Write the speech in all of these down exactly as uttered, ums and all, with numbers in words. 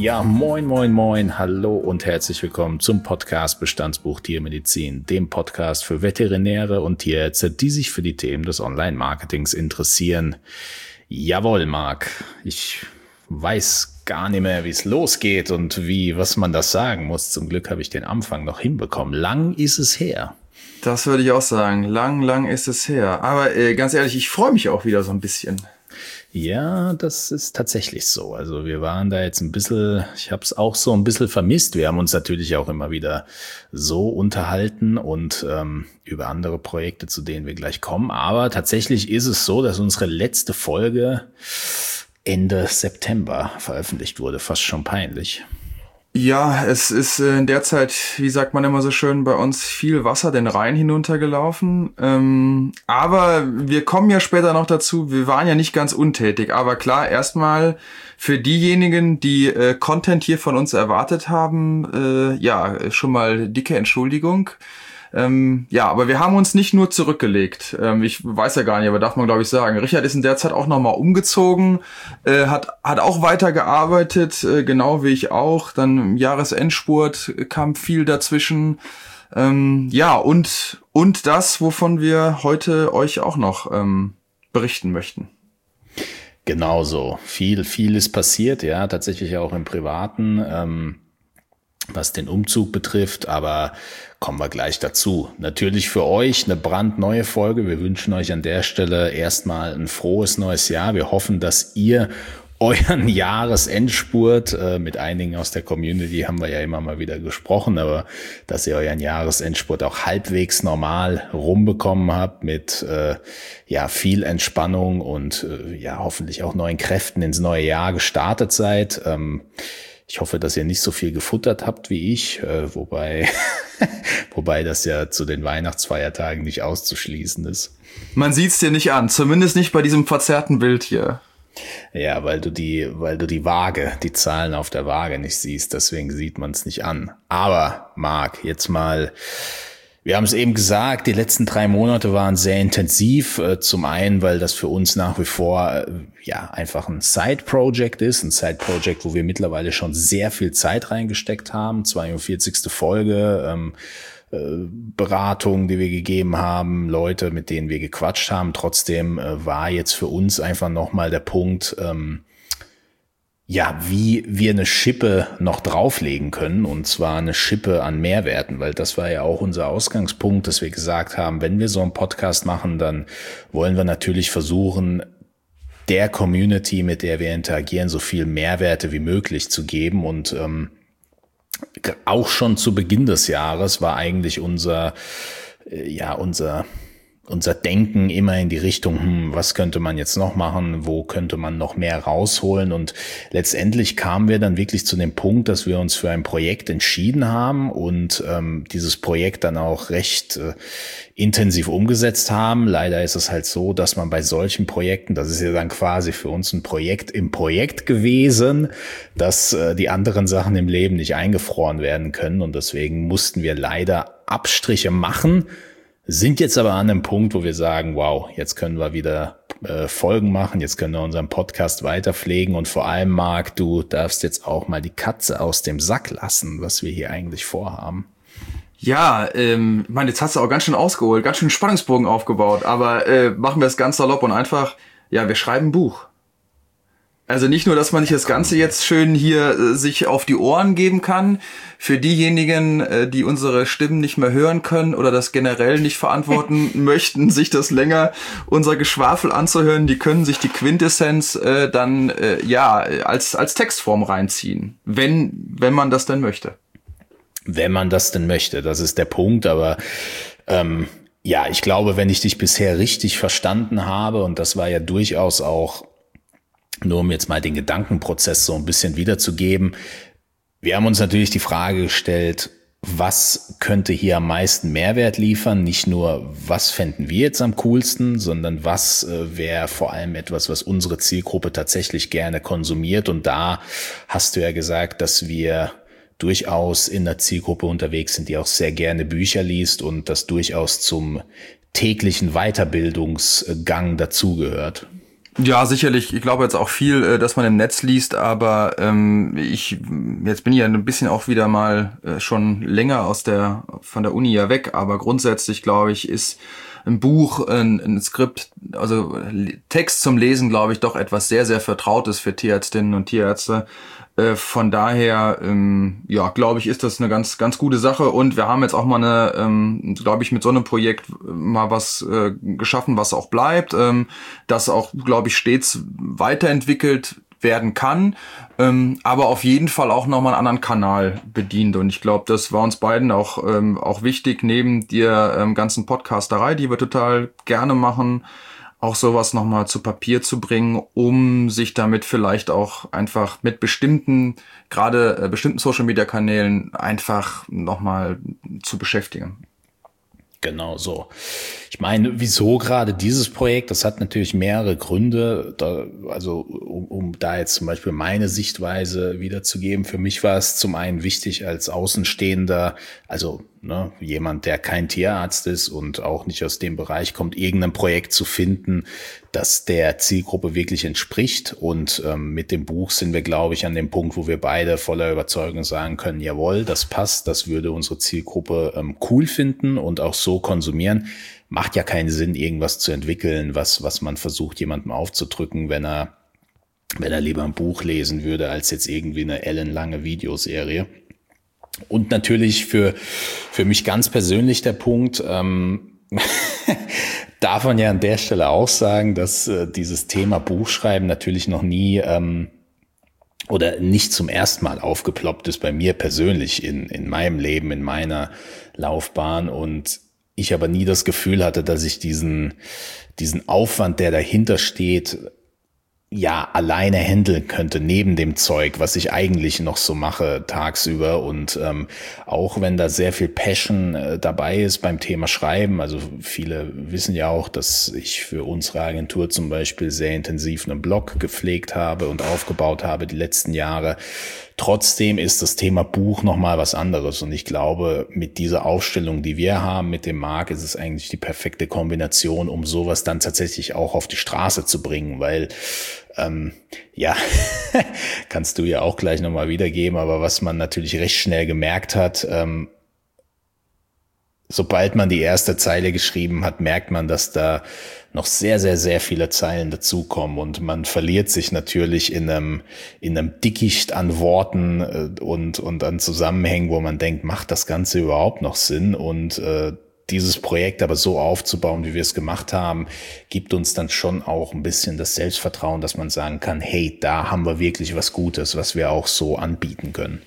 Ja, moin, moin, moin, hallo und herzlich willkommen zum Podcast Bestandsbuch Tiermedizin, dem Podcast für Veterinäre und Tierärzte, die sich für die Themen des Online-Marketings interessieren. Jawohl, Marc, ich weiß gar nicht mehr, wie es losgeht und wie, was man das sagen muss. Zum Glück habe ich den Anfang noch hinbekommen. Lang ist es her. Das würde ich auch sagen. Lang, lang ist es her. Aber äh, ganz ehrlich, ich freue mich auch wieder so ein bisschen. Ja, das ist tatsächlich so. Also wir waren da jetzt ein bisschen, ich habe es auch so ein bisschen vermisst. Wir haben uns natürlich auch immer wieder so unterhalten und ähm, über andere Projekte, zu denen wir gleich kommen. Aber tatsächlich ist es so, dass unsere letzte Folge Ende September veröffentlicht wurde. Fast schon peinlich. Ja, es ist in der Zeit, wie sagt man immer so schön, bei uns viel Wasser den Rhein hinuntergelaufen. Ähm, aber wir kommen ja später noch dazu, wir waren ja nicht ganz untätig. Aber klar, erstmal für diejenigen, die äh, Content hier von uns erwartet haben, äh, ja, schon mal dicke Entschuldigung. Ähm, ja, aber wir haben uns nicht nur zurückgelegt. Ähm, ich weiß ja gar nicht, aber darf man glaube ich sagen. Richard ist in der Zeit auch nochmal umgezogen, äh, hat hat auch weitergearbeitet, äh, genau wie ich auch. Dann im Jahresendspurt kam viel dazwischen. Ähm, ja, und und das, wovon wir heute euch auch noch ähm, berichten möchten. Genau so. Viel, viel ist passiert, ja, tatsächlich auch im Privaten, ähm, was den Umzug betrifft, aber kommen wir gleich dazu. Natürlich für euch eine brandneue Folge. Wir wünschen euch an der Stelle erstmal ein frohes neues Jahr. Wir hoffen, dass ihr euren Jahresendspurt, äh, mit einigen aus der Community haben wir ja immer mal wieder gesprochen, aber dass ihr euren Jahresendspurt auch halbwegs normal rumbekommen habt mit äh, ja viel Entspannung und äh, ja hoffentlich auch neuen Kräften ins neue Jahr gestartet seid. Ähm, Ich hoffe, dass ihr nicht so viel gefuttert habt wie ich, äh, wobei, wobei das ja zu den Weihnachtsfeiertagen nicht auszuschließen ist. Man sieht's dir nicht an, zumindest nicht bei diesem verzerrten Bild hier. Ja, weil du die, weil du die Waage, die Zahlen auf der Waage nicht siehst, deswegen sieht man es nicht an. Aber Marc, jetzt mal. Wir haben es eben gesagt, die letzten drei Monate waren sehr intensiv. Zum einen, weil das für uns nach wie vor ja einfach ein Side-Project ist. Ein Side-Project, wo wir mittlerweile schon sehr viel Zeit reingesteckt haben. zweiundvierzigste Folge, ähm, äh, Beratungen, die wir gegeben haben, Leute, mit denen wir gequatscht haben. Trotzdem äh, war jetzt für uns einfach nochmal der Punkt, ähm, ja, wie wir eine Schippe noch drauflegen können, und zwar eine Schippe an Mehrwerten, weil das war ja auch unser Ausgangspunkt, dass wir gesagt haben, wenn wir so einen Podcast machen, dann wollen wir natürlich versuchen, der Community, mit der wir interagieren, so viel Mehrwerte wie möglich zu geben. Und ähm, auch schon zu Beginn des Jahres war eigentlich unser, äh, ja, unser unser Denken immer in die Richtung, hm, was könnte man jetzt noch machen, wo könnte man noch mehr rausholen, und letztendlich kamen wir dann wirklich zu dem Punkt, dass wir uns für ein Projekt entschieden haben und ähm, dieses Projekt dann auch recht äh, intensiv umgesetzt haben. Leider ist es halt so, dass man bei solchen Projekten, das ist ja dann quasi für uns ein Projekt im Projekt gewesen, dass äh, die anderen Sachen im Leben nicht eingefroren werden können, und deswegen mussten wir leider Abstriche machen. Sind jetzt aber an einem Punkt, wo wir sagen, wow, jetzt können wir wieder äh, Folgen machen, jetzt können wir unseren Podcast weiter pflegen, und vor allem, Marc, du darfst jetzt auch mal die Katze aus dem Sack lassen, was wir hier eigentlich vorhaben. Ja, ähm, ich meine, jetzt hast du auch ganz schön ausgeholt, ganz schön Spannungsbogen aufgebaut, aber äh, machen wir es ganz salopp und einfach, ja, wir schreiben ein Buch. Also nicht nur, dass man sich das Ganze jetzt schön hier äh, sich auf die Ohren geben kann, für diejenigen, äh, die unsere Stimmen nicht mehr hören können oder das generell nicht verantworten möchten, sich das länger unser Geschwafel anzuhören, die können sich die Quintessenz äh, dann äh, ja als als Textform reinziehen, wenn wenn man das denn möchte. Wenn man das denn möchte, das ist der Punkt, aber ähm, ja, ich glaube, wenn ich dich bisher richtig verstanden habe, und das war ja durchaus auch, nur um jetzt mal den Gedankenprozess so ein bisschen wiederzugeben. Wir haben uns natürlich die Frage gestellt, was könnte hier am meisten Mehrwert liefern? Nicht nur, was fänden wir jetzt am coolsten, sondern was äh, wäre vor allem etwas, was unsere Zielgruppe tatsächlich gerne konsumiert. Und da hast du ja gesagt, dass wir durchaus in der Zielgruppe unterwegs sind, die auch sehr gerne Bücher liest und das durchaus zum täglichen Weiterbildungsgang dazugehört. Ja, sicherlich. Ich glaube jetzt auch viel, dass man im Netz liest, aber ähm, ich jetzt bin ich ja ein bisschen auch wieder mal äh, schon länger aus der von der Uni ja weg, aber grundsätzlich glaube ich, ist ein Buch, ein, ein Skript, also Text zum Lesen, glaube ich, doch etwas sehr, sehr Vertrautes für Tierärztinnen und Tierärzte. Äh, von daher, ähm, ja, glaube ich, ist das eine ganz, ganz gute Sache. Und wir haben jetzt auch mal eine, ähm, glaube ich, mit so einem Projekt mal was äh, geschaffen, was auch bleibt, ähm, das auch, glaube ich, stets weiterentwickelt werden kann, ähm, aber auf jeden Fall auch nochmal einen anderen Kanal bedient. Und ich glaube, das war uns beiden auch ähm, auch wichtig, neben der ähm, ganzen Podcasterei, die wir total gerne machen, auch sowas nochmal zu Papier zu bringen, um sich damit vielleicht auch einfach mit bestimmten, gerade äh, bestimmten Social-Media-Kanälen einfach nochmal zu beschäftigen. Genau so. Ich meine, wieso gerade dieses Projekt? Das hat natürlich mehrere Gründe. Da, also um, um da jetzt zum Beispiel meine Sichtweise wiederzugeben. Für mich war es zum einen wichtig als Außenstehender, also ne, jemand, der kein Tierarzt ist und auch nicht aus dem Bereich kommt, irgendein Projekt zu finden, das der Zielgruppe wirklich entspricht. Und ähm, mit dem Buch sind wir, glaube ich, an dem Punkt, wo wir beide voller Überzeugung sagen können, jawohl, das passt, das würde unsere Zielgruppe ähm, cool finden und auch so konsumieren. Macht ja keinen Sinn, irgendwas zu entwickeln, was was man versucht, jemandem aufzudrücken, wenn er wenn er lieber ein Buch lesen würde, als jetzt irgendwie eine ellenlange Videoserie. Und natürlich für für mich ganz persönlich der Punkt, ähm, darf man ja an der Stelle auch sagen, dass äh, dieses Thema Buchschreiben natürlich noch nie ähm, oder nicht zum ersten Mal aufgeploppt ist bei mir persönlich in in meinem Leben, in meiner Laufbahn, und ich aber nie das Gefühl hatte, dass ich diesen diesen Aufwand, der dahinter steht, ja alleine handeln könnte, neben dem Zeug, was ich eigentlich noch so mache tagsüber. Und ähm, auch wenn da sehr viel Passion äh, dabei ist beim Thema Schreiben, also viele wissen ja auch, dass ich für unsere Agentur zum Beispiel sehr intensiv einen Blog gepflegt habe und aufgebaut habe die letzten Jahre. Trotzdem ist das Thema Buch nochmal was anderes, und ich glaube, mit dieser Aufstellung, die wir haben mit dem Marc, ist es eigentlich die perfekte Kombination, um sowas dann tatsächlich auch auf die Straße zu bringen, weil ähm, ja, kannst du ja auch gleich nochmal wiedergeben, aber was man natürlich recht schnell gemerkt hat, ähm, sobald man die erste Zeile geschrieben hat, merkt man, dass da noch sehr, sehr, sehr viele Zeilen dazukommen, und man verliert sich natürlich in einem, in einem Dickicht an Worten und, und an Zusammenhängen, wo man denkt, macht das Ganze überhaupt noch Sinn? Und äh, dieses Projekt aber so aufzubauen, wie wir es gemacht haben, gibt uns dann schon auch ein bisschen das Selbstvertrauen, dass man sagen kann, hey, da haben wir wirklich was Gutes, was wir auch so anbieten können.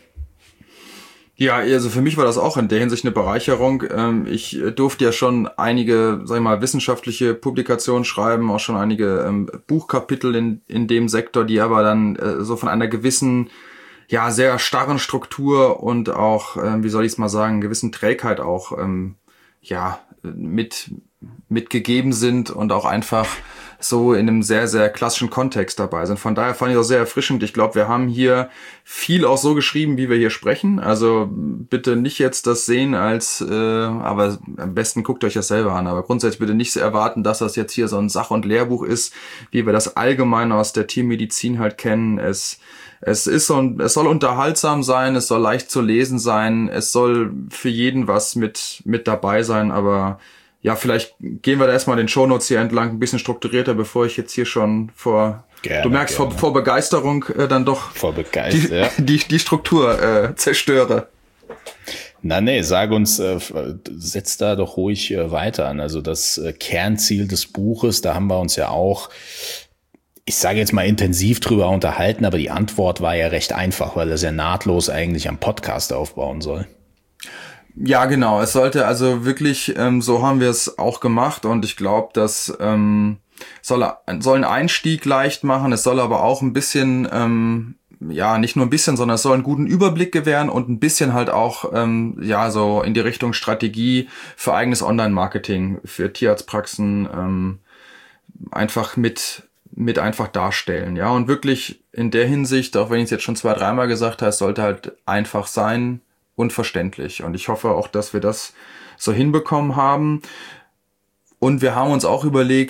Ja, also für mich war das auch in der Hinsicht eine Bereicherung. Ich durfte ja schon einige, sag ich mal, wissenschaftliche Publikationen schreiben, auch schon einige ähm, Buchkapitel in in dem Sektor, die aber dann äh, so von einer gewissen, ja, sehr starren Struktur und auch, äh, wie soll ich es mal sagen, gewissen Trägheit auch, ähm, ja, mit mitgegeben sind und auch einfach so in einem sehr, sehr klassischen Kontext dabei sind. Von daher fand ich das sehr erfrischend. Ich glaube, wir haben hier viel auch so geschrieben, wie wir hier sprechen. Also bitte nicht jetzt das sehen als, äh, aber am besten guckt euch das selber an. Aber grundsätzlich bitte nicht erwarten, dass das jetzt hier so ein Sach- und Lehrbuch ist, wie wir das allgemein aus der Tiermedizin halt kennen. Es Es ist so, es soll unterhaltsam sein, es soll leicht zu lesen sein, es soll für jeden was mit mit dabei sein, aber ja, vielleicht gehen wir da erstmal den Shownotes hier entlang, ein bisschen strukturierter, bevor ich jetzt hier schon vor, gerne, du merkst, vor, vor Begeisterung äh, dann doch vor Begeisterung, die, die, die Struktur äh, zerstöre. Na nee, sag uns, äh, setz da doch ruhig äh, weiter an. Also das äh, Kernziel des Buches, da haben wir uns ja auch, ich sage jetzt mal, intensiv drüber unterhalten, aber die Antwort war ja recht einfach, weil es ja nahtlos eigentlich am Podcast aufbauen soll. Ja, genau. Es sollte also wirklich, ähm, so haben wir es auch gemacht, und ich glaube, das ähm, soll, soll einen Einstieg leicht machen. Es soll aber auch ein bisschen, ähm, ja, nicht nur ein bisschen, sondern es soll einen guten Überblick gewähren und ein bisschen halt auch, ähm, ja, so in die Richtung Strategie für eigenes Online-Marketing, für Tierarztpraxen, ähm, einfach mit mit einfach darstellen, ja, und wirklich in der Hinsicht, auch wenn ich es jetzt schon zwei, dreimal gesagt habe, es sollte halt einfach sein und verständlich, und ich hoffe auch, dass wir das so hinbekommen haben. Und wir haben uns auch überlegt,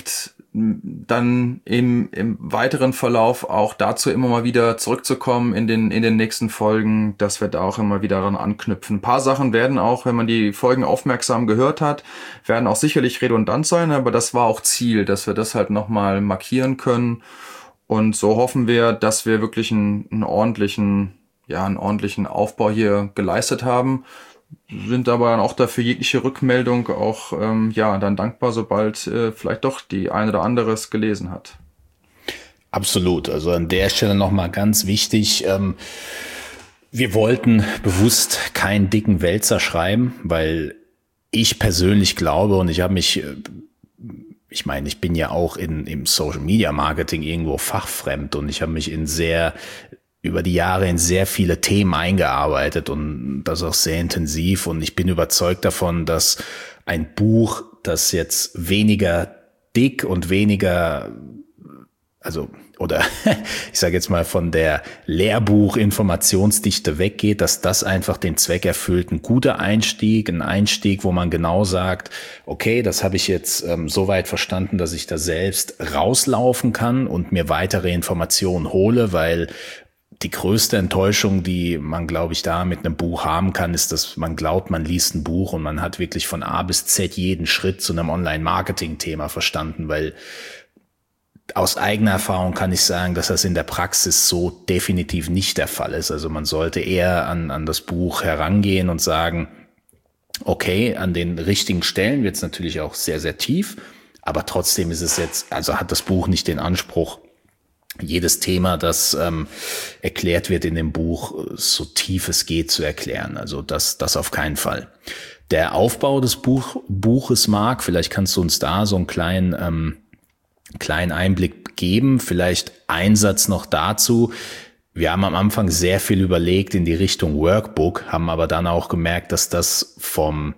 dann im, im weiteren Verlauf auch dazu immer mal wieder zurückzukommen in den, in den nächsten Folgen, dass wir da auch immer wieder daran anknüpfen. Ein paar Sachen werden auch, wenn man die Folgen aufmerksam gehört hat, werden auch sicherlich redundant sein, aber das war auch Ziel, dass wir das halt nochmal markieren können. Und so hoffen wir, dass wir wirklich einen, einen ordentlichen, ja, einen ordentlichen Aufbau hier geleistet haben. Sind aber dann auch dafür jegliche Rückmeldung auch ähm, ja dann dankbar, sobald äh, vielleicht doch die eine oder andere es gelesen hat. Absolut. Also an der Stelle nochmal ganz wichtig, ähm, wir wollten bewusst keinen dicken Wälzer schreiben, weil ich persönlich glaube, und ich habe mich, ich meine, ich bin ja auch in im Social Media Marketing irgendwo fachfremd und ich habe mich in sehr über die Jahre in sehr viele Themen eingearbeitet und das auch sehr intensiv. Und ich bin überzeugt davon, dass ein Buch, das jetzt weniger dick und weniger, also, oder ich sage jetzt mal von der Lehrbuch-Informationsdichte weggeht, dass das einfach den Zweck erfüllt. Ein guter Einstieg, ein Einstieg, wo man genau sagt, okay, das habe ich jetzt ähm, so weit verstanden, dass ich da selbst rauslaufen kann und mir weitere Informationen hole, weil die größte Enttäuschung, die man, glaube ich, da mit einem Buch haben kann, ist, dass man glaubt, man liest ein Buch und man hat wirklich von A bis Z jeden Schritt zu einem Online-Marketing-Thema verstanden, weil aus eigener Erfahrung kann ich sagen, dass das in der Praxis so definitiv nicht der Fall ist. Also man sollte eher an, an das Buch herangehen und sagen, okay, an den richtigen Stellen wird es natürlich auch sehr, sehr tief, aber trotzdem ist es jetzt, also hat das Buch nicht den Anspruch, jedes Thema, das ähm, erklärt wird in dem Buch, so tief es geht zu erklären. Also das, das auf keinen Fall. Der Aufbau des Buch, Buches, Marc, vielleicht kannst du uns da so einen kleinen, ähm, kleinen Einblick geben. Vielleicht ein Satz noch dazu. Wir haben am Anfang sehr viel überlegt in die Richtung Workbook, haben aber dann auch gemerkt, dass das vom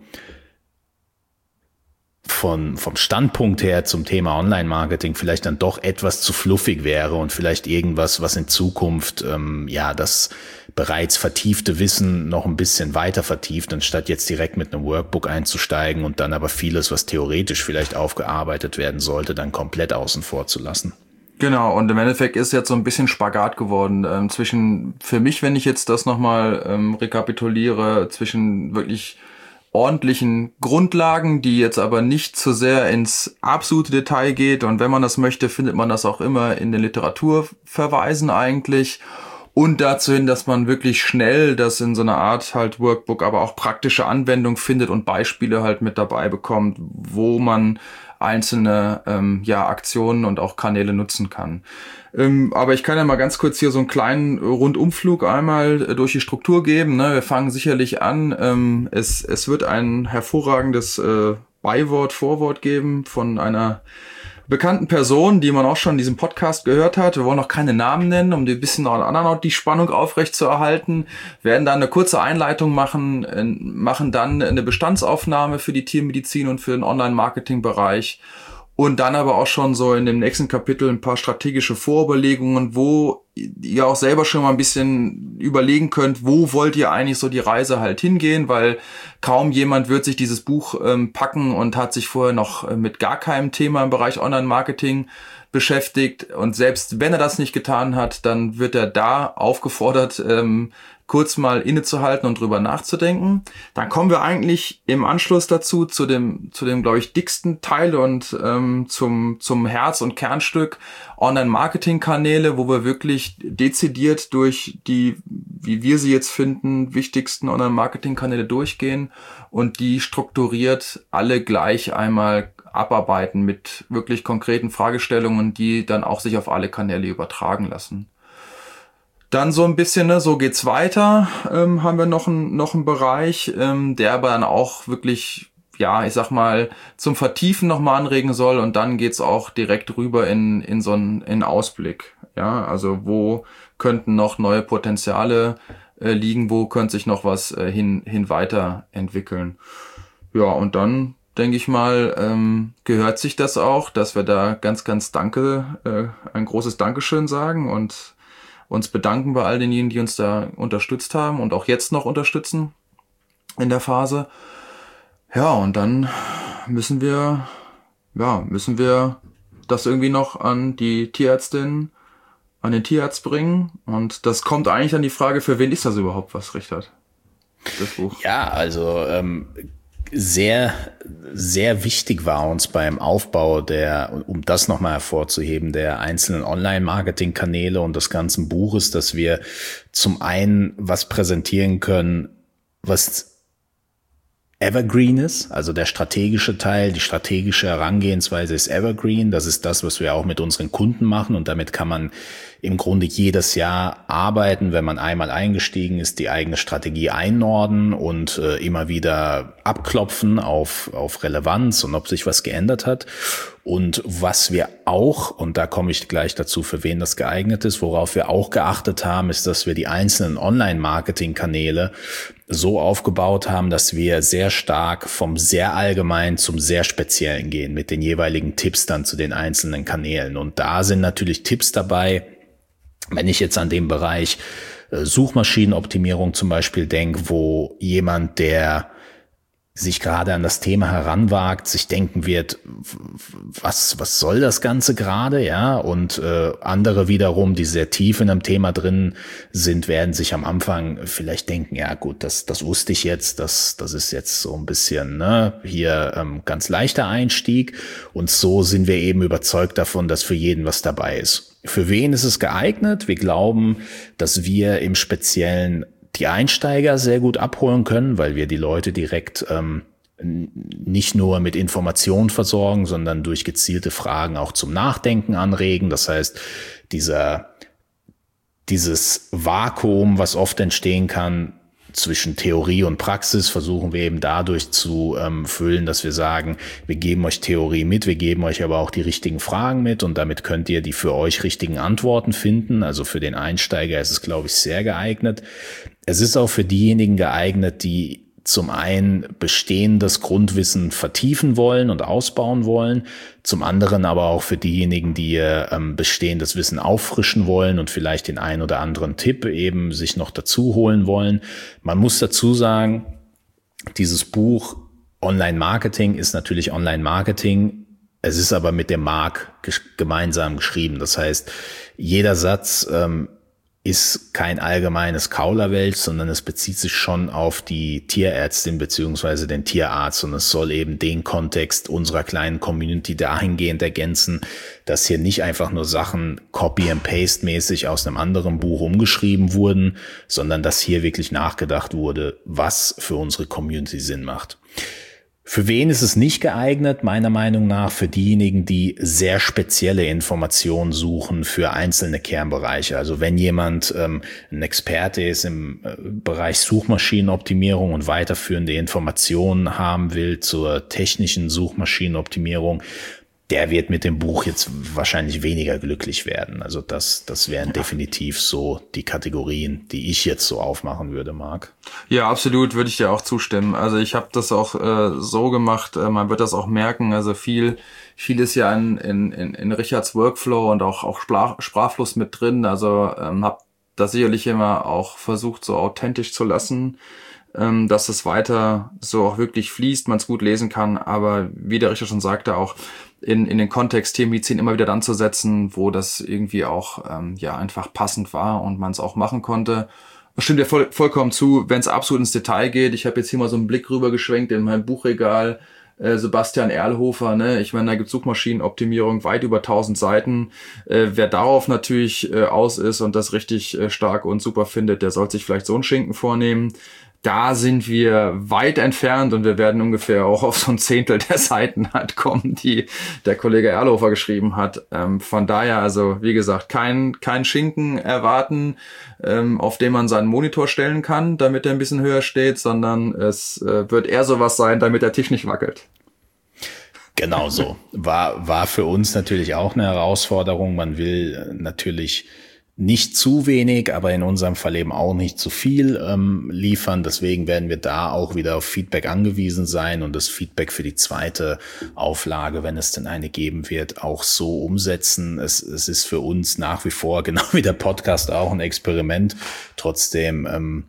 Von, vom Standpunkt her zum Thema Online-Marketing vielleicht dann doch etwas zu fluffig wäre und vielleicht irgendwas, was in Zukunft, ähm, ja, das bereits vertiefte Wissen noch ein bisschen weiter vertieft, anstatt jetzt direkt mit einem Workbook einzusteigen und dann aber vieles, was theoretisch vielleicht aufgearbeitet werden sollte, dann komplett außen vor zu lassen. Genau, und im Endeffekt ist jetzt so ein bisschen Spagat geworden ähm, zwischen, für mich, wenn ich jetzt das nochmal ähm, rekapituliere, zwischen wirklich ordentlichen Grundlagen, die jetzt aber nicht zu sehr ins absolute Detail geht. Und wenn man das möchte, findet man das auch immer in den Literaturverweisen eigentlich. Und dazu hin, dass man wirklich schnell das in so einer Art halt Workbook, aber auch praktische Anwendung findet und Beispiele halt mit dabei bekommt, wo man einzelne ähm, ja Aktionen und auch Kanäle nutzen kann. Ähm, aber ich kann ja mal ganz kurz hier so einen kleinen Rundumflug einmal äh, durch die Struktur geben. Ne? Wir fangen sicherlich an. Ähm, es, es wird ein hervorragendes äh, Beiwort, Vorwort geben von einer bekannten Person, die man auch schon in diesem Podcast gehört hat. Wir wollen noch keine Namen nennen, um ein bisschen an anderen Ort die Spannung aufrecht zu erhalten. Wir werden dann eine kurze Einleitung machen, äh, machen dann eine Bestandsaufnahme für die Tiermedizin und für den Online-Marketing-Bereich. Und dann aber auch schon so in dem nächsten Kapitel ein paar strategische Vorüberlegungen, wo ihr auch selber schon mal ein bisschen überlegen könnt, wo wollt ihr eigentlich so die Reise halt hingehen, weil kaum jemand wird sich dieses Buch ähm, packen und hat sich vorher noch äh, mit gar keinem Thema im Bereich Online-Marketing beschäftigt. Und selbst wenn er das nicht getan hat, dann wird er da aufgefordert, ähm, kurz mal innezuhalten und drüber nachzudenken. Dann kommen wir eigentlich im Anschluss dazu zu dem, zu dem, glaube ich, dicksten Teil und ähm, zum zum Herz- und Kernstück Online-Marketing-Kanäle, wo wir wirklich dezidiert durch die, wie wir sie jetzt finden, wichtigsten Online-Marketing-Kanäle durchgehen und die strukturiert alle gleich einmal abarbeiten mit wirklich konkreten Fragestellungen, die dann auch sich auf alle Kanäle übertragen lassen. Dann so ein bisschen, ne, so geht's weiter, ähm, haben wir noch einen noch einen Bereich, ähm, der aber dann auch wirklich, ja, ich sag mal, zum Vertiefen nochmal anregen soll und dann geht's auch direkt rüber in in so einen in Ausblick. Ja, also wo könnten noch neue Potenziale äh, liegen, wo könnte sich noch was äh, hin hin weiterentwickeln. Ja, und dann denke ich mal, ähm, gehört sich das auch, dass wir da ganz, ganz Danke, äh, ein großes Dankeschön sagen und uns bedanken bei all denjenigen, die uns da unterstützt haben und auch jetzt noch unterstützen in der Phase. Ja, und dann müssen wir, ja, müssen wir das irgendwie noch an die Tierärztin, an den Tierarzt bringen. Und das kommt eigentlich an die Frage, für wen ist das überhaupt was, Richard? Das Buch. Ja, also ähm, sehr, sehr wichtig war uns beim Aufbau der, um das nochmal hervorzuheben, der einzelnen Online-Marketing-Kanäle und des ganzen Buches, dass wir zum einen was präsentieren können, was Evergreen ist, also der strategische Teil, die strategische Herangehensweise ist Evergreen. Das ist das, was wir auch mit unseren Kunden machen, und damit kann man im Grunde jedes Jahr arbeiten, wenn man einmal eingestiegen ist, die eigene Strategie einnorden und äh, immer wieder abklopfen auf auf Relevanz und ob sich was geändert hat. Und was wir auch, und da komme ich gleich dazu, für wen das geeignet ist, worauf wir auch geachtet haben, ist, dass wir die einzelnen Online-Marketing-Kanäle so aufgebaut haben, dass wir sehr stark vom sehr allgemein zum sehr speziellen gehen mit den jeweiligen Tipps dann zu den einzelnen Kanälen. Und da sind natürlich Tipps dabei, wenn ich jetzt an den Bereich Suchmaschinenoptimierung zum Beispiel denke, wo jemand, der sich gerade an das Thema heranwagt, sich denken wird, was was soll das Ganze gerade, ja, und äh, andere wiederum, die sehr tief in einem Thema drin sind, werden sich am Anfang vielleicht denken, ja gut, das das wusste ich jetzt, das das ist jetzt so ein bisschen ne hier ähm, ganz leichter Einstieg, und so sind wir eben überzeugt davon, dass für jeden was dabei ist. Für wen ist es geeignet? Wir glauben, dass wir im Speziellen die Einsteiger sehr gut abholen können, weil wir die Leute direkt ähm, nicht nur mit Informationen versorgen, sondern durch gezielte Fragen auch zum Nachdenken anregen. Das heißt, dieser dieses Vakuum, was oft entstehen kann zwischen Theorie und Praxis, versuchen wir eben dadurch zu ähm, füllen, dass wir sagen, wir geben euch Theorie mit, wir geben euch aber auch die richtigen Fragen mit, und damit könnt ihr die für euch richtigen Antworten finden. Also für den Einsteiger ist es, glaube ich, sehr geeignet. Es ist auch für diejenigen geeignet, die zum einen bestehendes Grundwissen vertiefen wollen und ausbauen wollen, zum anderen aber auch für diejenigen, die ähm, bestehendes Wissen auffrischen wollen und vielleicht den einen oder anderen Tipp eben sich noch dazu holen wollen. Man muss dazu sagen, dieses Buch Online-Marketing ist natürlich Online-Marketing. Es ist aber mit dem Marc gemeinsam geschrieben. Das heißt, jeder Satz ähm, ist kein allgemeines Kauderwelsch, sondern es bezieht sich schon auf die Tierärztin beziehungsweise den Tierarzt, und es soll eben den Kontext unserer kleinen Community dahingehend ergänzen, dass hier nicht einfach nur Sachen Copy-and-Paste-mäßig aus einem anderen Buch umgeschrieben wurden, sondern dass hier wirklich nachgedacht wurde, was für unsere Community Sinn macht. Für wen ist es nicht geeignet? Meiner Meinung nach für diejenigen, die sehr spezielle Informationen suchen für einzelne Kernbereiche. Also wenn jemand ähm, ein Experte ist im äh, Bereich Suchmaschinenoptimierung und weiterführende Informationen haben will zur technischen Suchmaschinenoptimierung, der wird mit dem Buch jetzt wahrscheinlich weniger glücklich werden. Also das, das wären ja definitiv so die Kategorien, die ich jetzt so aufmachen würde, Marc. Ja, absolut, würde ich dir auch zustimmen. Also ich habe das auch äh, so gemacht, äh, man wird das auch merken, also viel viel ist ja in, in, in Richards Workflow und auch, auch Sprach, Sprachfluss mit drin. Also ähm, habe das sicherlich immer auch versucht, so authentisch zu lassen, ähm, dass es weiter so auch wirklich fließt, man es gut lesen kann. Aber wie der Richard schon sagte, auch in in den Kontext Tiermedizin immer wieder dann zu setzen, wo das irgendwie auch ähm, ja einfach passend war und man es auch machen konnte. Das stimmt ja voll, vollkommen zu, wenn es absolut ins Detail geht. Ich habe jetzt hier mal so einen Blick rüber geschwenkt in mein Buchregal. Äh, Sebastian Erlhofer, ne, ich meine, da gibt Suchmaschinenoptimierung weit über tausend Seiten. Äh, wer darauf natürlich äh, aus ist und das richtig äh, stark und super findet, der sollte sich vielleicht so einen Schinken vornehmen. Da sind wir weit entfernt und wir werden ungefähr auch auf so ein Zehntel der Seiten halt kommen, die der Kollege Erlhofer geschrieben hat. Ähm, von daher, also wie gesagt, kein kein Schinken erwarten, ähm, auf dem man seinen Monitor stellen kann, damit er ein bisschen höher steht, sondern es äh, wird eher sowas sein, damit der Tisch nicht wackelt. Genau so. War, war für uns natürlich auch eine Herausforderung. Man will natürlich nicht zu wenig, aber in unserem Fall eben auch nicht zu viel ähm, liefern. Deswegen werden wir da auch wieder auf Feedback angewiesen sein und das Feedback für die zweite Auflage, wenn es denn eine geben wird, auch so umsetzen. Es, es ist für uns nach wie vor, genau wie der Podcast, auch ein Experiment. Trotzdem ähm,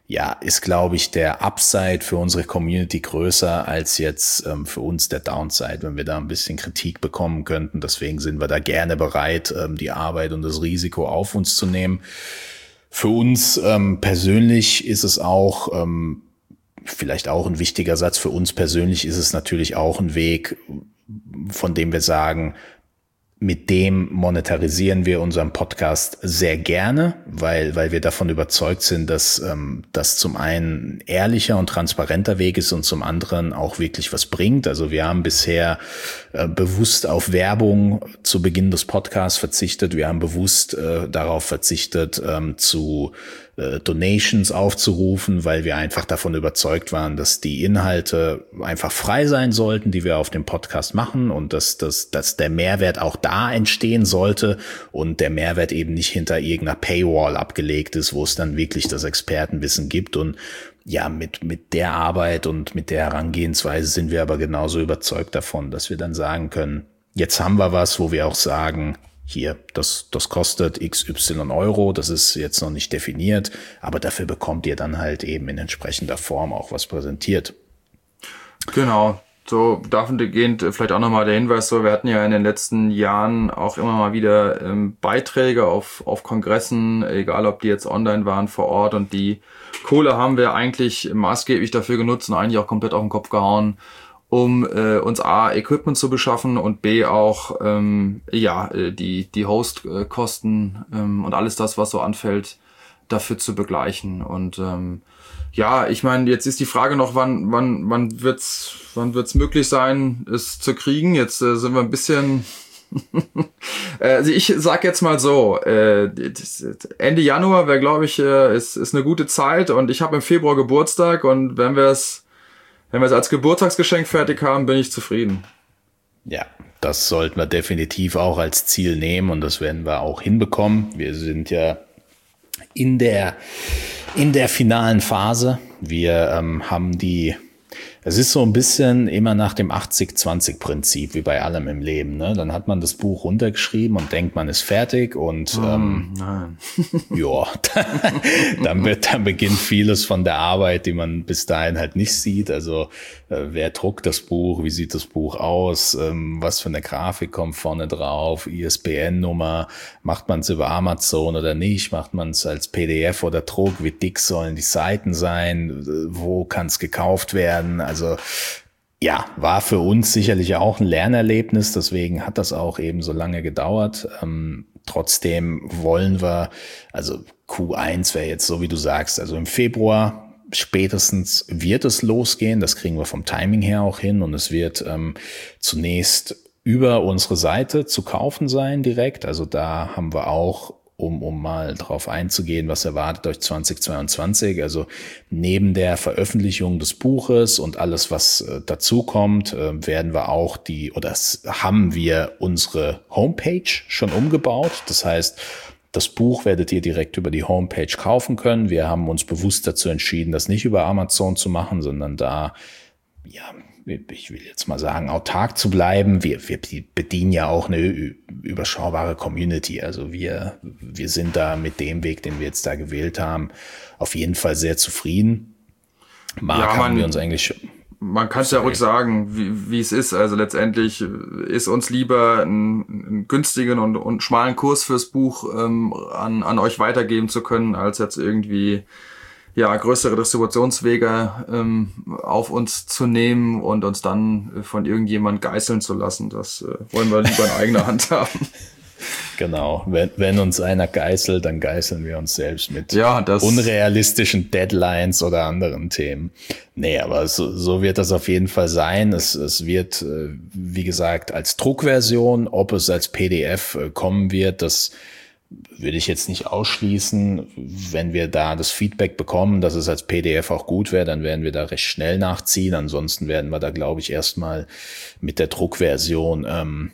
ja, ist, glaube ich, der Upside für unsere Community größer als jetzt ähm, für uns der Downside, wenn wir da ein bisschen Kritik bekommen könnten. Deswegen sind wir da gerne bereit, ähm, die Arbeit und das Risiko auf uns zu nehmen. Für uns ähm, persönlich ist es auch, ähm, vielleicht auch ein wichtiger Satz, für uns persönlich ist es natürlich auch ein Weg, von dem wir sagen, mit dem monetarisieren wir unseren Podcast sehr gerne, weil weil wir davon überzeugt sind, dass ähm, das zum einen ein ehrlicher und transparenter Weg ist und zum anderen auch wirklich was bringt. Also wir haben bisher äh, bewusst auf Werbung zu Beginn des Podcasts verzichtet. Wir haben bewusst äh, darauf verzichtet, ähm, zu äh, Donations aufzurufen, weil wir einfach davon überzeugt waren, dass die Inhalte einfach frei sein sollten, die wir auf dem Podcast machen und dass, dass, dass der Mehrwert auch da entstehen sollte und der Mehrwert eben nicht hinter irgendeiner Paywall abgelegt ist, wo es dann wirklich das Expertenwissen gibt. Und ja, mit, mit der Arbeit und mit der Herangehensweise sind wir aber genauso überzeugt davon, dass wir dann sagen können, jetzt haben wir was, wo wir auch sagen, hier, das, das kostet X Y Euro, das ist jetzt noch nicht definiert, aber dafür bekommt ihr dann halt eben in entsprechender Form auch was präsentiert. Genau, so dahingehend vielleicht auch nochmal der Hinweis, so wir hatten ja in den letzten Jahren auch immer mal wieder ähm, Beiträge auf, auf Kongressen, egal ob die jetzt online waren, vor Ort, und die Kohle haben wir eigentlich maßgeblich dafür genutzt und eigentlich auch komplett auf den Kopf gehauen, um äh, uns A, Equipment zu beschaffen und B, auch ähm, ja die die Hostkosten ähm, und alles das, was so anfällt, dafür zu begleichen. Und ähm, ja, ich meine, jetzt ist die Frage noch, wann wann wann wird's wann wird's möglich sein, es zu kriegen. Jetzt äh, sind wir ein bisschen also ich sag jetzt mal so, äh, Ende Januar wäre, glaube ich, äh, ist ist eine gute Zeit, und ich habe im Februar Geburtstag, und wenn wir es Wenn wir es als Geburtstagsgeschenk fertig haben, bin ich zufrieden. Ja, das sollten wir definitiv auch als Ziel nehmen, und das werden wir auch hinbekommen. Wir sind ja in der, in der finalen Phase. Wir ähm, haben die, es ist so ein bisschen immer nach dem achtzig zwanzig Prinzip, wie bei allem im Leben, ne? Dann hat man das Buch runtergeschrieben und denkt, man ist fertig, und oh, ähm, nein. ja, dann, wird, dann beginnt vieles von der Arbeit, die man bis dahin halt nicht sieht. Also äh, wer druckt das Buch, wie sieht das Buch aus, ähm, was für eine Grafik kommt vorne drauf, I S B N-Nummer, macht man es über Amazon oder nicht, macht man es als P D F oder Druck, wie dick sollen die Seiten sein, wo kann es gekauft werden. Also ja, war für uns sicherlich auch ein Lernerlebnis, deswegen hat das auch eben so lange gedauert. Ähm, trotzdem wollen wir, also Q eins wäre jetzt so, wie du sagst, also im Februar spätestens wird es losgehen, das kriegen wir vom Timing her auch hin, und es wird ähm, zunächst über unsere Seite zu kaufen sein direkt, also da haben wir auch, um um mal drauf einzugehen, was erwartet euch zwanzig zweiundzwanzig. Also neben der Veröffentlichung des Buches und alles, was äh, dazu kommt, äh, werden wir auch die, oder haben wir unsere Homepage schon umgebaut. Das heißt, das Buch werdet ihr direkt über die Homepage kaufen können. Wir haben uns bewusst dazu entschieden, das nicht über Amazon zu machen, sondern da, ja, ich will jetzt mal sagen, autark zu bleiben. Wir, wir bedienen ja auch eine überschaubare Community. Also wir, wir sind da mit dem Weg, den wir jetzt da gewählt haben, auf jeden Fall sehr zufrieden. Marc, ja, man, haben wir uns eigentlich... Man kann es ja ruhig sagen, wie, wie es ist. Also letztendlich ist uns lieber einen, einen günstigen und, und schmalen Kurs fürs Buch ähm, an, an euch weitergeben zu können, als jetzt irgendwie ja größere Distributionswege ähm, auf uns zu nehmen und uns dann von irgendjemand geißeln zu lassen. Das äh, wollen wir lieber in eigener Hand haben. Genau, wenn, wenn uns einer geißelt, dann geißeln wir uns selbst mit ja, das unrealistischen Deadlines oder anderen Themen. Nee, aber so, so wird das auf jeden Fall sein. Es, es wird, wie gesagt, als Druckversion, ob es als P D F kommen wird, das würde ich jetzt nicht ausschließen. Wenn wir da das Feedback bekommen, dass es als P D F auch gut wäre, dann werden wir da recht schnell nachziehen. Ansonsten werden wir da, glaube ich, erstmal mit der Druckversion ähm,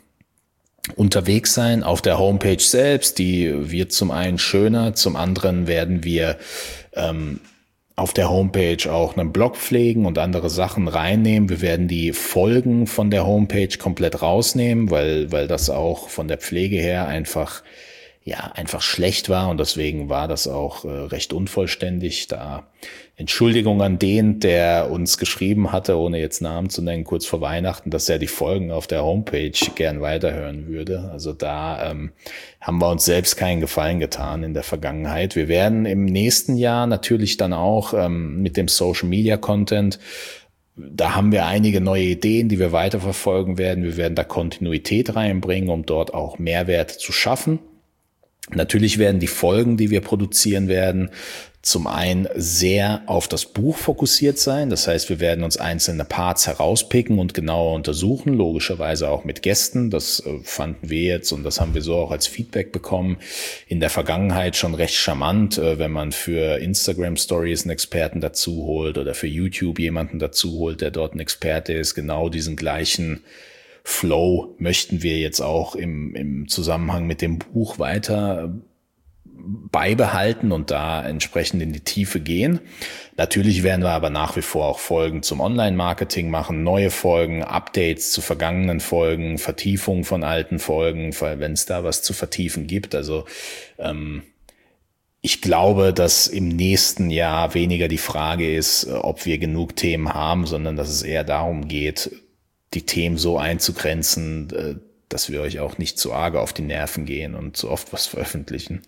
unterwegs sein. Auf der Homepage selbst, die wird zum einen schöner, zum anderen werden wir ähm, auf der Homepage auch einen Blog pflegen und andere Sachen reinnehmen. Wir werden die Folgen von der Homepage komplett rausnehmen, weil weil das auch von der Pflege her einfach ja einfach schlecht war und deswegen war das auch äh, recht unvollständig. Da Entschuldigung an den, der uns geschrieben hatte, ohne jetzt Namen zu nennen, kurz vor Weihnachten, dass er die Folgen auf der Homepage gern weiterhören würde. Also da ähm, haben wir uns selbst keinen Gefallen getan in der Vergangenheit. Wir werden im nächsten Jahr natürlich dann auch ähm, mit dem Social Media Content, da haben wir einige neue Ideen, die wir weiterverfolgen werden. Wir werden da Kontinuität reinbringen, um dort auch Mehrwert zu schaffen. Natürlich werden die Folgen, die wir produzieren werden, zum einen sehr auf das Buch fokussiert sein. Das heißt, wir werden uns einzelne Parts herauspicken und genauer untersuchen, logischerweise auch mit Gästen. Das fanden wir jetzt, und das haben wir so auch als Feedback bekommen, in der Vergangenheit schon recht charmant, wenn man für Instagram Stories einen Experten dazu holt oder für YouTube jemanden dazu holt, der dort ein Experte ist. Genau diesen gleichen Flow möchten wir jetzt auch im, im Zusammenhang mit dem Buch weiter beibehalten und da entsprechend in die Tiefe gehen. Natürlich werden wir aber nach wie vor auch Folgen zum Online-Marketing machen, neue Folgen, Updates zu vergangenen Folgen, Vertiefung von alten Folgen, wenn es da was zu vertiefen gibt. Also ähm, ich glaube, dass im nächsten Jahr weniger die Frage ist, ob wir genug Themen haben, sondern dass es eher darum geht, die Themen so einzugrenzen, dass wir euch auch nicht zu arg auf die Nerven gehen und zu oft was veröffentlichen.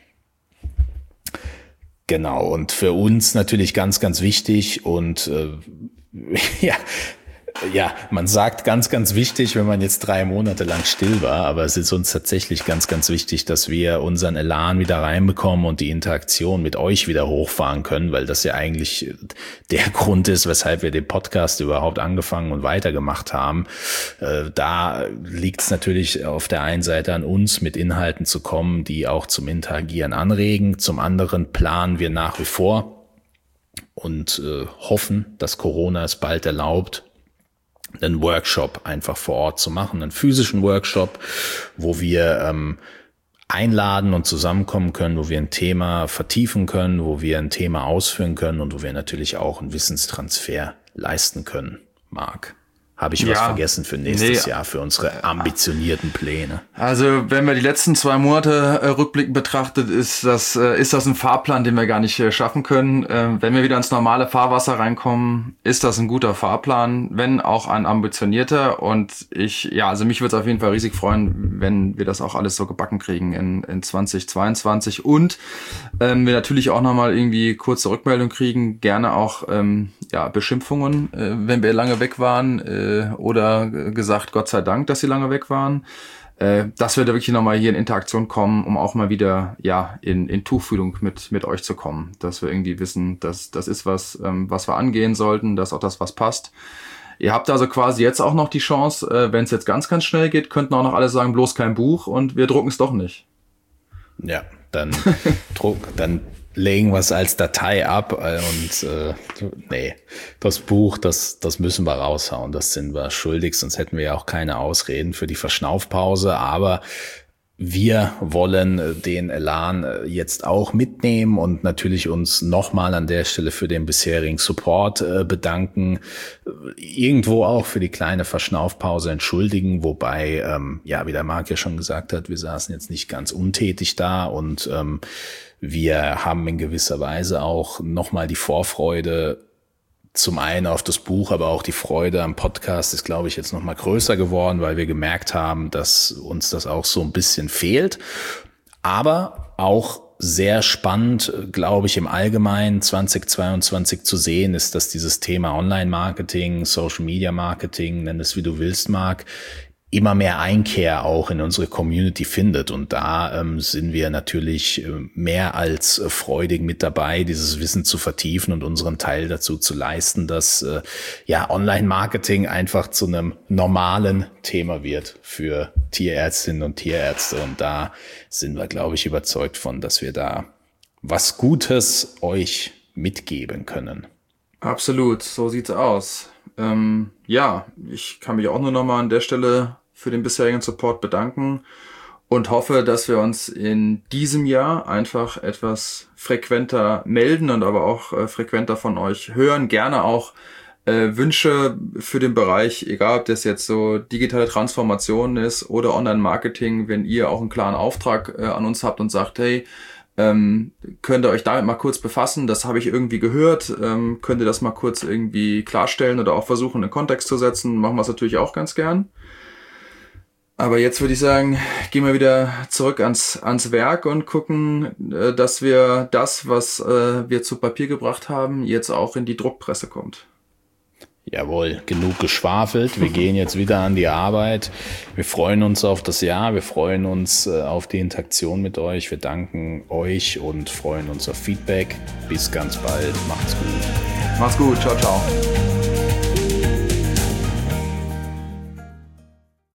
Genau, und für uns natürlich ganz, ganz wichtig und äh, ja, ja, man sagt ganz, ganz wichtig, wenn man jetzt drei Monate lang still war, aber es ist uns tatsächlich ganz, ganz wichtig, dass wir unseren Elan wieder reinbekommen und die Interaktion mit euch wieder hochfahren können, weil das ja eigentlich der Grund ist, weshalb wir den Podcast überhaupt angefangen und weitergemacht haben. Äh, da liegt es natürlich auf der einen Seite an uns, mit Inhalten zu kommen, die auch zum Interagieren anregen. Zum anderen planen wir nach wie vor und äh, hoffen, dass Corona es bald erlaubt, einen Workshop einfach vor Ort zu machen, einen physischen Workshop, wo wir ähm, einladen und zusammenkommen können, wo wir ein Thema vertiefen können, wo wir ein Thema ausführen können und wo wir natürlich auch einen Wissenstransfer leisten können. Marc, habe ich was ja, vergessen für nächstes nee. Jahr, für unsere ambitionierten Pläne? Also wenn wir die letzten zwei Monate äh, rückblickend betrachtet, ist das äh, ist das ein Fahrplan, den wir gar nicht äh, schaffen können. Äh, wenn wir wieder ins normale Fahrwasser reinkommen, ist das ein guter Fahrplan, wenn auch ein ambitionierter. Und ich, ja, also mich würde es auf jeden Fall riesig freuen, wenn wir das auch alles so gebacken kriegen in, in zwanzig zweiundzwanzig. Und ähm, wir natürlich auch nochmal irgendwie kurze Rückmeldung kriegen, gerne auch ähm, ja Beschimpfungen, äh, wenn wir lange weg waren, äh, oder gesagt, Gott sei Dank, dass sie lange weg waren, äh, dass wir da wirklich nochmal hier in Interaktion kommen, um auch mal wieder ja in, in Tuchfühlung mit mit euch zu kommen, dass wir irgendwie wissen, dass das ist was, ähm, was wir angehen sollten, dass auch das was passt. Ihr habt also quasi jetzt auch noch die Chance, äh, wenn es jetzt ganz, ganz schnell geht, könnten auch noch alle sagen, bloß kein Buch und wir drucken es doch nicht. Ja, dann druck, dann legen wir es als Datei ab und äh, nee, das Buch, das das müssen wir raushauen, das sind wir schuldig, sonst hätten wir ja auch keine Ausreden für die Verschnaufpause, aber wir wollen den Elan jetzt auch mitnehmen und natürlich uns nochmal an der Stelle für den bisherigen Support bedanken. Irgendwo auch für die kleine Verschnaufpause entschuldigen, wobei, ähm, ja, wie der Marc ja schon gesagt hat, wir saßen jetzt nicht ganz untätig da und ähm, wir haben in gewisser Weise auch nochmal die Vorfreude zum einen auf das Buch, aber auch die Freude am Podcast ist, glaube ich, jetzt noch mal größer geworden, weil wir gemerkt haben, dass uns das auch so ein bisschen fehlt. Aber auch sehr spannend, glaube ich, im Allgemeinen zwanzig zweiundzwanzig zu sehen ist, dass dieses Thema Online-Marketing, Social-Media-Marketing, nenn es wie du willst, Marc, immer mehr Einkehr auch in unsere Community findet. Und da ähm, sind wir natürlich äh, mehr als äh, freudig mit dabei, dieses Wissen zu vertiefen und unseren Teil dazu zu leisten, dass äh, ja Online-Marketing einfach zu einem normalen Thema wird für Tierärztinnen und Tierärzte. Und da sind wir, glaube ich, überzeugt von, dass wir da was Gutes euch mitgeben können. Absolut, so sieht's aus. Ähm, ja, ich kann mich auch nur nochmal an der Stelle für den bisherigen Support bedanken und hoffe, dass wir uns in diesem Jahr einfach etwas frequenter melden und aber auch äh, frequenter von euch hören. Gerne auch äh, Wünsche für den Bereich, egal ob das jetzt so digitale Transformation ist oder Online-Marketing, wenn ihr auch einen klaren Auftrag äh, an uns habt und sagt, hey, ähm, könnt ihr euch damit mal kurz befassen, das habe ich irgendwie gehört, ähm, könnt ihr das mal kurz irgendwie klarstellen oder auch versuchen, in Kontext zu setzen, machen wir es natürlich auch ganz gern. Aber jetzt würde ich sagen, gehen wir wieder zurück ans, ans Werk und gucken, äh, dass wir das, was äh, wir zu Papier gebracht haben, jetzt auch in die Druckpresse kommt. Jawohl, genug geschwafelt. Wir gehen jetzt wieder an die Arbeit. Wir freuen uns auf das Jahr. Wir freuen uns äh, auf die Interaktion mit euch. Wir danken euch und freuen uns auf Feedback. Bis ganz bald. Macht's gut. Macht's gut. Ciao, ciao.